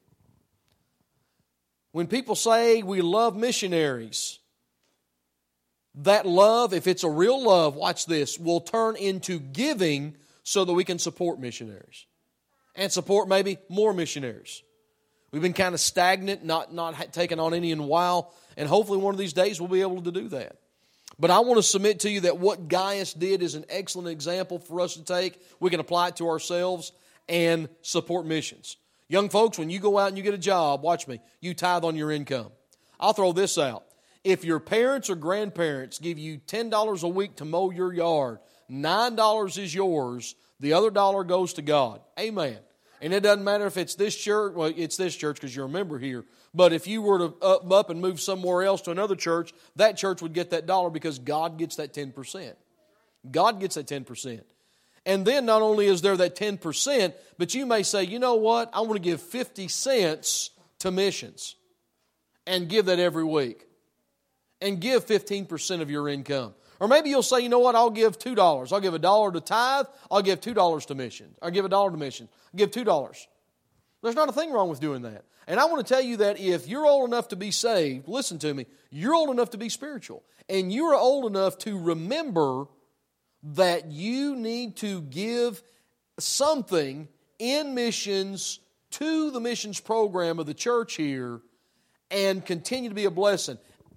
When people say we love missionaries, that love, if it's a real love, watch this, will turn into giving so that we can support missionaries. And support maybe more missionaries. We've been kind of stagnant, not, not taking on any in a while, and hopefully one of these days we'll be able to do that. But I want to submit to you that what Gaius did is an excellent example for us to take. We can apply it to ourselves and support missions. Young folks, when you go out and you get a job, watch me, you tithe on your income. I'll throw this out. If your parents or grandparents give you ten dollars a week to mow your yard, nine dollars is yours, the other dollar goes to God. Amen. And it doesn't matter if it's this church, well, it's this church because you're a member here. But if you were to up, up and move somewhere else to another church, that church would get that dollar because God gets that ten percent. God gets that ten percent. And then not only is there that ten percent, but you may say, you know what, I want to give fifty cents to missions and give that every week. And give fifteen percent of your income. Or maybe you'll say, you know what, I'll give two dollars. I'll give a dollar to tithe. I'll give two dollars to missions. I'll give a dollar to missions. I'll give two dollars. There's not a thing wrong with doing that. And I want to tell you that if you're old enough to be saved, listen to me, you're old enough to be spiritual. And you're old enough to remember that you need to give something in missions to the missions program of the church here and continue to be a blessing.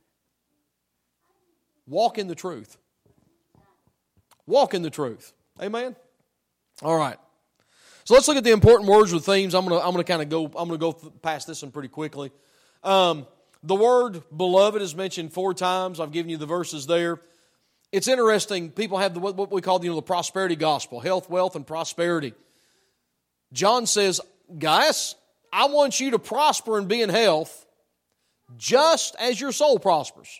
Walk in the truth. Walk in the truth. Amen? All right. So let's look at the important words with themes. I'm going to I'm going to kind of go I'm going to go past this one pretty quickly. Um, the word beloved is mentioned four times. I've given you the verses there. It's interesting. People have the, what we call, you know, the prosperity gospel, health, wealth, and prosperity. John says, Gaius, I want you to prosper and be in health just as your soul prospers.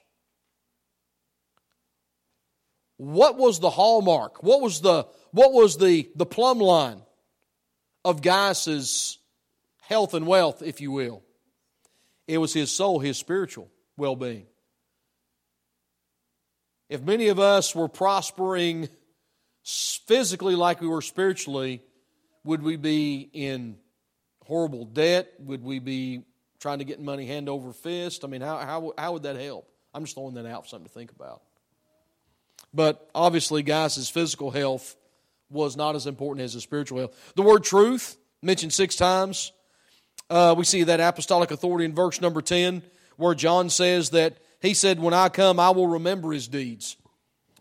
What was the hallmark? What was the what was the, the plumb line of Gaius's health and wealth, if you will? It was his soul, his spiritual well-being. If many of us were prospering physically like we were spiritually, would we be in horrible debt? Would we be trying to get money hand over fist? I mean, how how how would that help? I'm just throwing that out for something to think about. But obviously, Gaius' physical health was not as important as his spiritual health. The word truth, mentioned six times. Uh, we see that apostolic authority in verse number ten, where John says that he said, when I come, I will remember his deeds.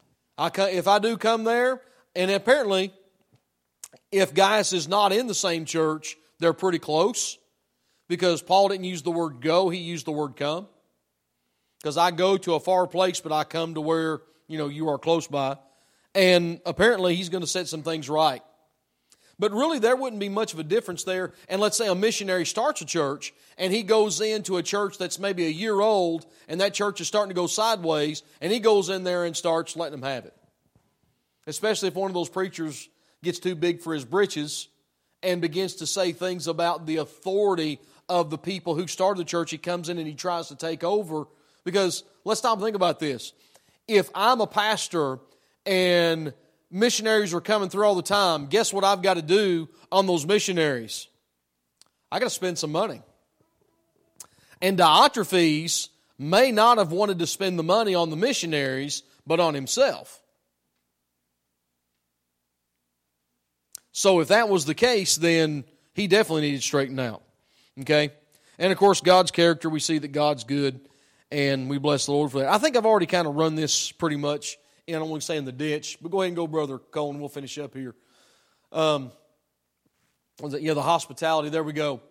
I if I do come there, and apparently, if Gaius is not in the same church, they're pretty close, because Paul didn't use the word go, he used the word come. Because I go to a far place, but I come to where, you know, you are close by. And apparently he's going to set some things right. But really there wouldn't be much of a difference there. And let's say a missionary starts a church, and he goes into a church that's maybe a year old, and that church is starting to go sideways, and he goes in there and starts letting them have it. Especially if one of those preachers gets too big for his britches and begins to say things about the authority of the people who started the church. He comes in and he tries to take over. Because let's stop and think about this. If I'm a pastor and missionaries are coming through all the time, guess what I've got to do on those missionaries? I got to spend some money. And Diotrephes may not have wanted to spend the money on the missionaries, but on himself. So if that was the case, then he definitely needed straightened out. Okay? And of course, God's character, we see that God's good. And we bless the Lord for that. I think I've already kind of run this pretty much, and I don't want to say in the ditch, but go ahead and go, Brother Cohen, we'll finish up here. Um, was it, yeah, the hospitality, there we go.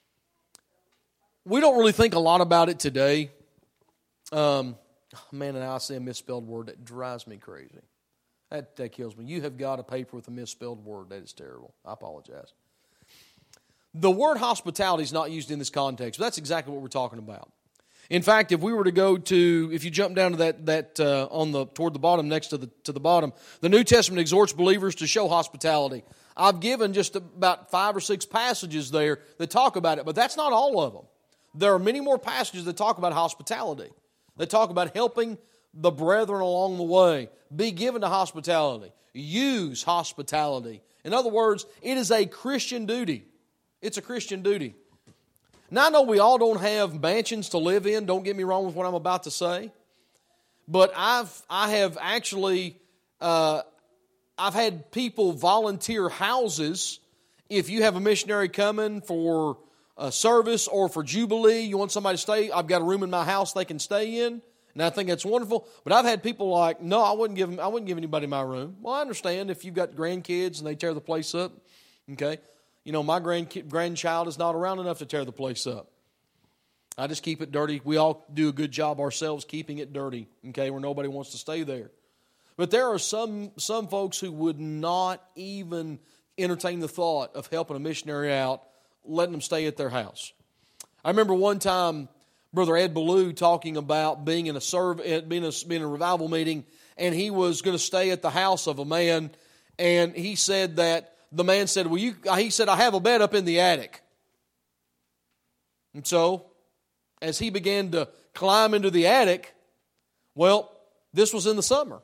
We don't really think a lot about it today. Um, man, and I say a misspelled word, that drives me crazy. That, that kills me. You have got a paper with a misspelled word. That is terrible. I apologize. The word hospitality is not used in this context, but that's exactly what we're talking about. In fact, if we were to go to, if you jump down to that that uh, on the toward the bottom, next to the to the bottom, the New Testament exhorts believers to show hospitality. I've given just about five or six passages there that talk about it, but that's not all of them. There are many more passages that talk about hospitality. That talk about helping the brethren along the way. Be given to hospitality. Use hospitality. In other words, it is a Christian duty. It's a Christian duty. Now, I know we all don't have mansions to live in. Don't get me wrong with what I'm about to say. But I've, I have actually, uh, I've had people volunteer houses. If you have a missionary coming for a service or for Jubilee, you want somebody to stay, I've got a room in my house they can stay in. And I think that's wonderful. But I've had people like, no, I wouldn't give them, I wouldn't give anybody my room. Well, I understand if you've got grandkids and they tear the place up. Okay. You know, my grand, grandchild is not around enough to tear the place up. I just keep it dirty. We all do a good job ourselves keeping it dirty, okay, where nobody wants to stay there. But there are some some folks who would not even entertain the thought of helping a missionary out, letting them stay at their house. I remember one time Brother Ed Ballou talking about being in a serve, being a, being in a revival meeting, and he was going to stay at the house of a man, and he said that the man said, well, you, he said, I have a bed up in the attic. And so, as he began to climb into the attic, well, this was in the summer.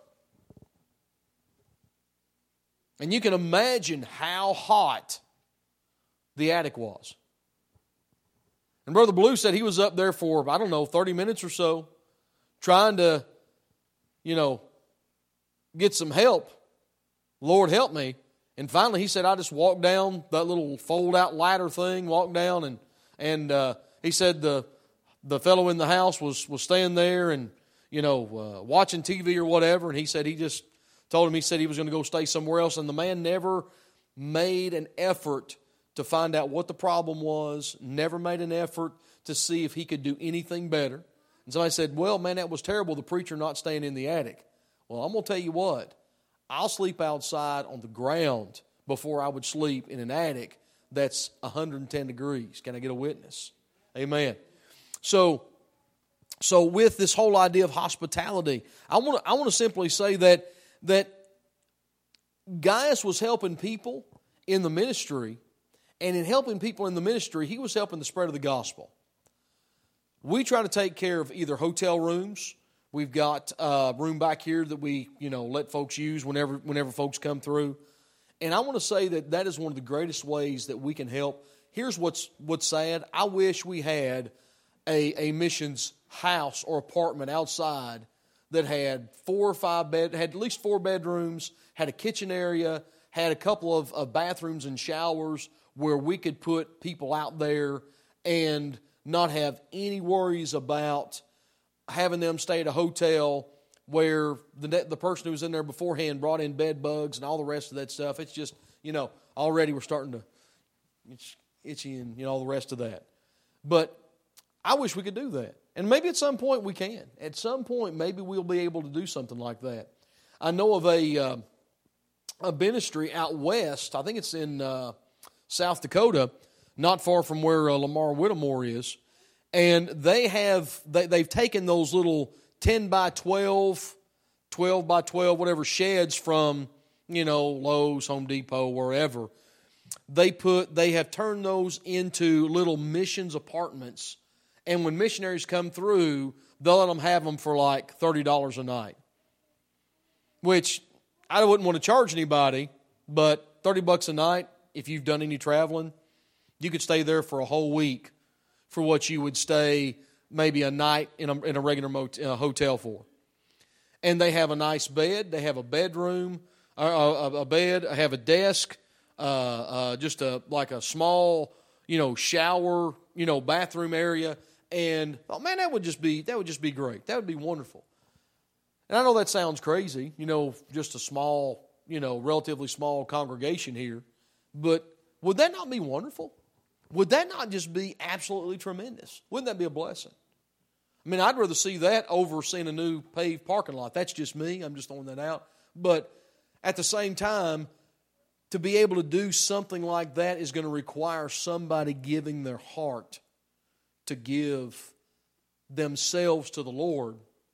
And you can imagine how hot the attic was. And Brother Blue said he was up there for, I don't know, thirty minutes or so, trying to, you know, get some help. Lord help me. And finally he said, I just walked down that little fold-out ladder thing, walked down, and and uh, he said the the fellow in the house was, was staying there and, you know, uh, watching T V or whatever, and he said he just told him, he said he was going to go stay somewhere else, and the man never made an effort to find out what the problem was, never made an effort to see if he could do anything better. And somebody said, well, man, that was terrible, the preacher not staying in the attic. Well, I'm going to tell you what, I'll sleep outside on the ground before I would sleep in an attic that's one hundred ten degrees. Can I get a witness? Amen. So, so with this whole idea of hospitality, I want to I want to simply say that that Gaius was helping people in the ministry, and in helping people in the ministry, he was helping the spread of the gospel. We try to take care of either hotel rooms. We've got a room back here that we, you know, let folks use whenever whenever folks come through. And I want to say that that is one of the greatest ways that we can help. Here's what's what's sad. I wish we had a, a missions house or apartment outside that had four or five bed, had at least four bedrooms, had a kitchen area, had a couple of, of bathrooms and showers where we could put people out there and not have any worries about having them stay at a hotel where the the person who was in there beforehand brought in bed bugs and all the rest of that stuff. It's just, you know, already we're starting to itch, itchy and, you know, all the rest of that. But I wish we could do that. And maybe at some point we can. At some point, maybe we'll be able to do something like that. I know of a uh, a ministry out west. I think it's in uh, South Dakota, not far from where uh, Lamar Whittemore is. And they have they, they've taken those little ten by twelve, twelve by twelve, whatever sheds from, you know, Lowe's, Home Depot, wherever. They put they have turned those into little missions apartments. And when missionaries come through, they'll let them have them for like thirty dollars a night. Which I wouldn't want to charge anybody, but thirty bucks a night, if you've done any traveling, you could stay there for a whole week for what you would stay maybe a night in a, in a regular motel, uh, hotel for. And they have a nice bed. They have a bedroom, uh, a, a bed. They have a desk, uh, uh, just a like a small, you know, shower, you know, bathroom area. And oh man, that would just be that would just be great. That would be wonderful. And I know that sounds crazy, you know, just a small, you know, relatively small congregation here. But would that not be wonderful? Would that not just be absolutely tremendous? Wouldn't that be a blessing? I mean, I'd rather see that over seeing a new paved parking lot. That's just me. I'm just throwing that out. But at the same time, to be able to do something like that is going to require somebody giving their heart to give themselves to the Lord.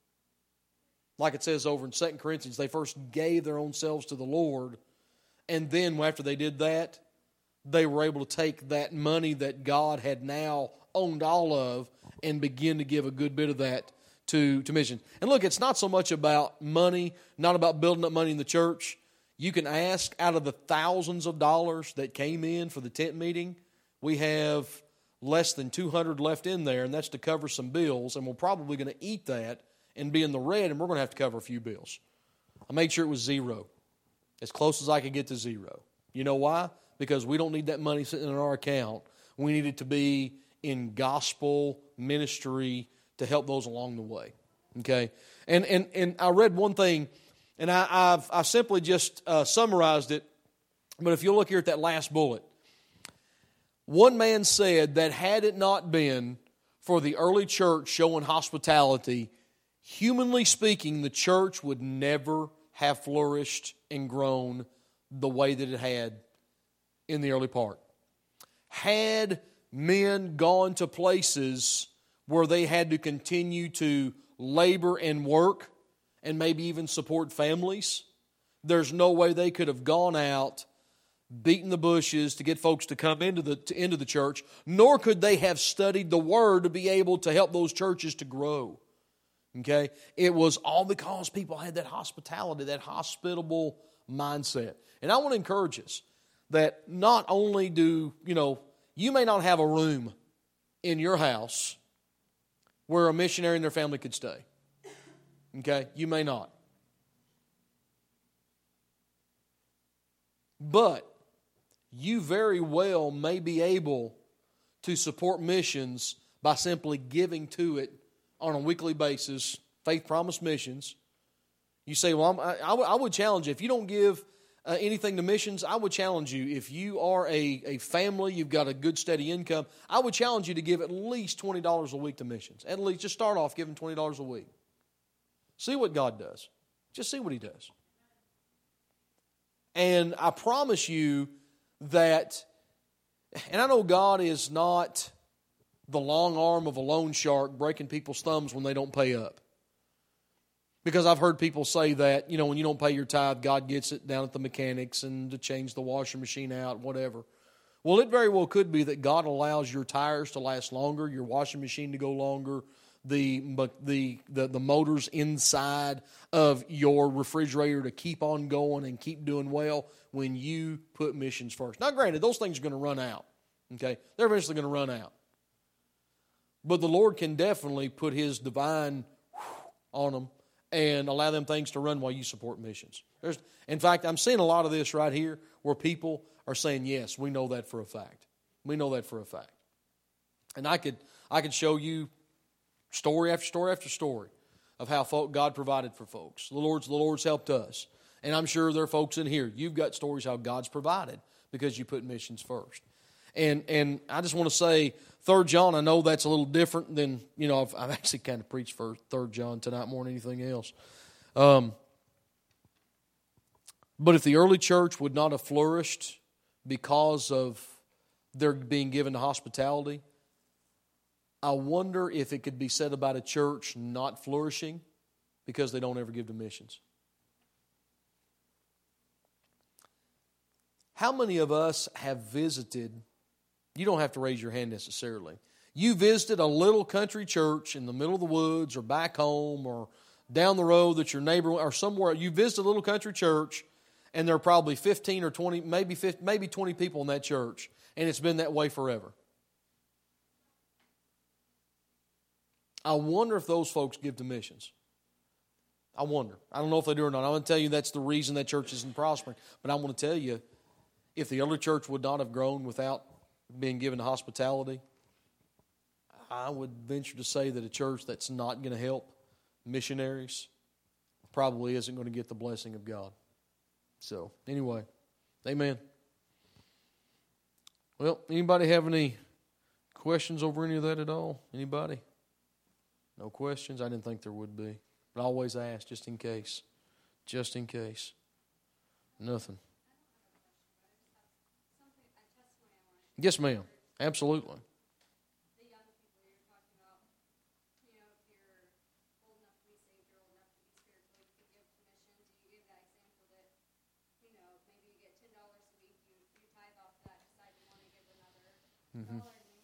Like it says over in Second Corinthians, they first gave their own selves to the Lord, and then after they did that, they were able to take that money that God had now owned all of and begin to give a good bit of that to, to missions. And look, it's not so much about money, not about building up money in the church. You can ask, out of the thousands of dollars that came in for the tent meeting, we have less than two hundred left in there, and that's to cover some bills, and we're probably going to eat that and be in the red, and we're going to have to cover a few bills. I made sure it was zero, as close as I could get to zero. You know why? Because we don't need that money sitting in our account. We need it to be in gospel ministry to help those along the way. Okay? And and and I read one thing, and I, I've I simply just uh, summarized it, but if you look here at that last bullet, one man said that had it not been for the early church showing hospitality, humanly speaking, the church would never have flourished and grown the way that it had in the early part. Had men gone to places where they had to continue to labor and work and maybe even support families, there's no way they could have gone out beating the bushes to get folks to come into the to, into the church, nor could they have studied the Word to be able to help those churches to grow. Okay? It was all because people had that hospitality, that hospitable mindset. And I want to encourage us that not only do, you know, you may not have a room in your house where a missionary and their family could stay. Okay? You may not. But you very well may be able to support missions by simply giving to it on a weekly basis, Faith Promise Missions. You say, well, I'm, I, I, would, I would challenge you. If you don't give uh, anything to missions, I would challenge you. If you are a, a family, you've got a good steady income, I would challenge you to give at least twenty dollars a week to missions. At least, just start off giving twenty dollars a week. See what God does. Just see what He does. And I promise you that, and I know God is not the long arm of a loan shark breaking people's thumbs when they don't pay up. Because I've heard people say that, you know, when you don't pay your tithe, God gets it down at the mechanics and to change the washing machine out, whatever. Well, it very well could be that God allows your tires to last longer, your washing machine to go longer, the the the, the motors inside of your refrigerator to keep on going and keep doing well when you put missions first. Now, granted, those things are going to run out. Okay? They're eventually going to run out. But the Lord can definitely put His divine on them and allow them things to run while you support missions. There's, in fact, I'm seeing a lot of this right here where people are saying, yes, we know that for a fact. We know that for a fact. And I could I could show you story after story after story of how folk, God provided for folks. The Lord's, the Lord's helped us. And I'm sure there are folks in here, you've got stories how God's provided because you put missions first. And and I just want to say, Third John, I know that's a little different than, you know, I've, I've actually kind of preached for Third John tonight more than anything else. Um, but if the early church would not have flourished because of their being given to hospitality, I wonder if it could be said about a church not flourishing because they don't ever give to missions. How many of us have visited, you don't have to raise your hand necessarily, you visited a little country church in the middle of the woods or back home or down the road that your neighbor, or somewhere, you visited a little country church and there are probably fifteen or twenty, maybe fifty, maybe twenty people in that church, and it's been that way forever. I wonder if those folks give to missions. I wonder. I don't know if they do or not. I'm going to tell you that's the reason that church isn't prospering. But I want to tell you, if the early church would not have grown without being given to hospitality, I would venture to say that a church that's not going to help missionaries probably isn't going to get the blessing of God. So, anyway, amen. Well, anybody have any questions over any of that at all? Anybody? No questions? I didn't think there would be. But I always ask, just in case. Just in case. Nothing. Yes, ma'am. Absolutely. Mm-hmm.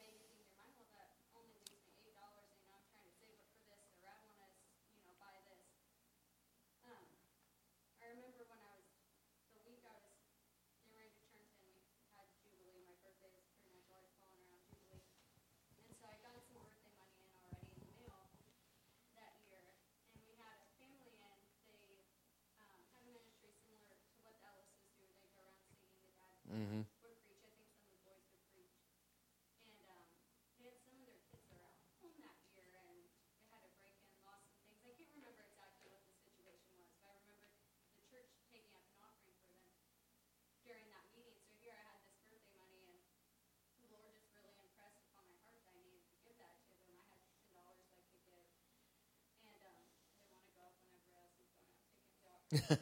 Mm-hmm. Yeah.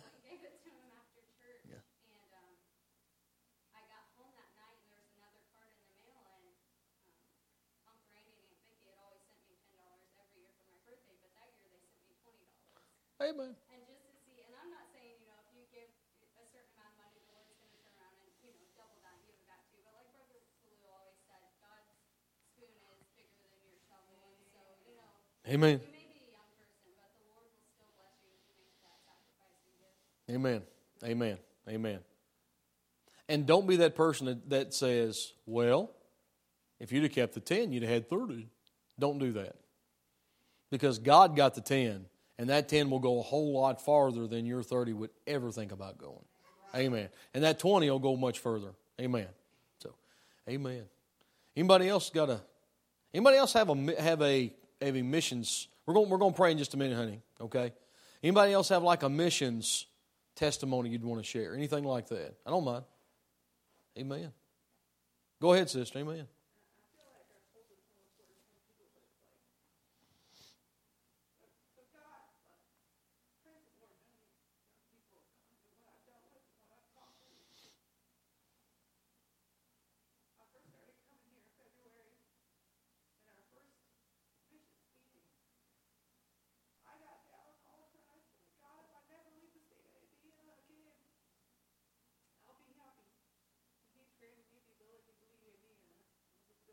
Amen. And just to see, and I'm not saying, you know, if you give a certain amount of money, the Lord's going to turn around and, you know, double that and give it back to you. But like Brother Kalu always said, God's spoon is bigger than your shovel. And so, you know, Amen. you may be a young person, but the Lord will still bless you if you make that sacrifice and give. Amen. Amen. Amen. And don't be that person that, that says, well, if you'd have kept the ten, you'd have had thirty. Don't do that. Because God got the ten. And that ten will go a whole lot farther than your thirty would ever think about going. Amen. And that twenty will go much further. Amen. So, amen. Anybody else got a? Anybody else have a have a have a missions? We're going we're going to pray in just a minute, honey. Okay. Anybody else have like a missions testimony you'd want to share? Anything like that? I don't mind. Amen. Go ahead, sister. Amen.